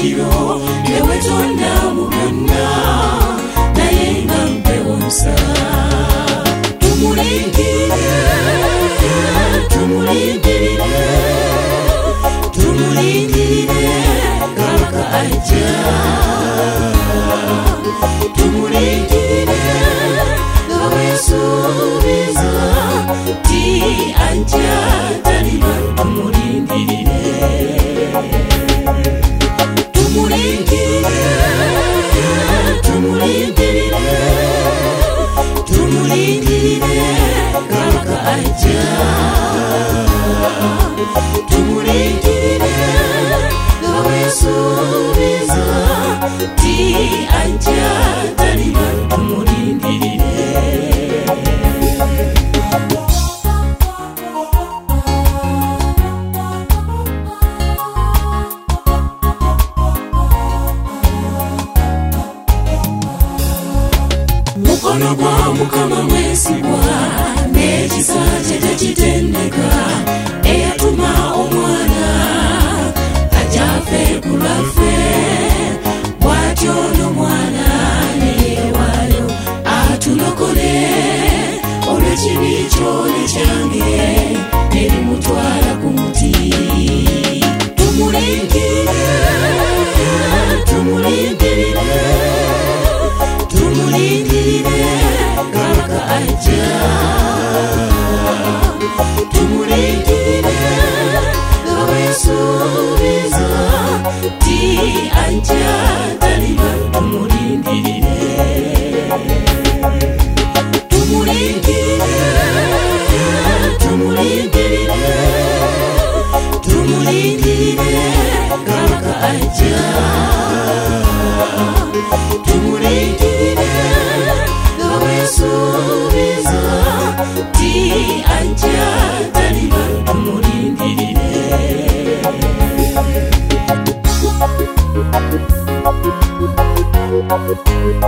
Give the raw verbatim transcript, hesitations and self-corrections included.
ekiro ewe tonna mu byonna naye nga mpewonsa. Tumulingirire, tumulingirire, tumulingirire kabaka ajja. Tumulingirire nga bwesuubiza ti ajja taliba. Tumulingirire, tumulingirire, tumulingirire, tumulingirire kabaka ajja. Tumulingirire nga bwesuubiza ti ajja taliba. Tumulingirire. Mukono gwa Mukama mwesigwa n'ekisa kye tekitendeka, eyatuma omwana ajja afe ku lwaffe. Bw'atyo n'omwana ne yeewaayo atulokole olw'ekibi ky'ole kyange erimutwala ku muti. Tumulingirire, tumulingirire, tumulingirire kabaka ajja. Tumulingirire nga bwesuubiza ti ajja taliba. Tumulingirire, tumulingirire, tumulingirire, tumulingirire kabaka ajja. Tumulingirire nga bwesuubiza ti ajja taliba. Tumulingirire. Thank you.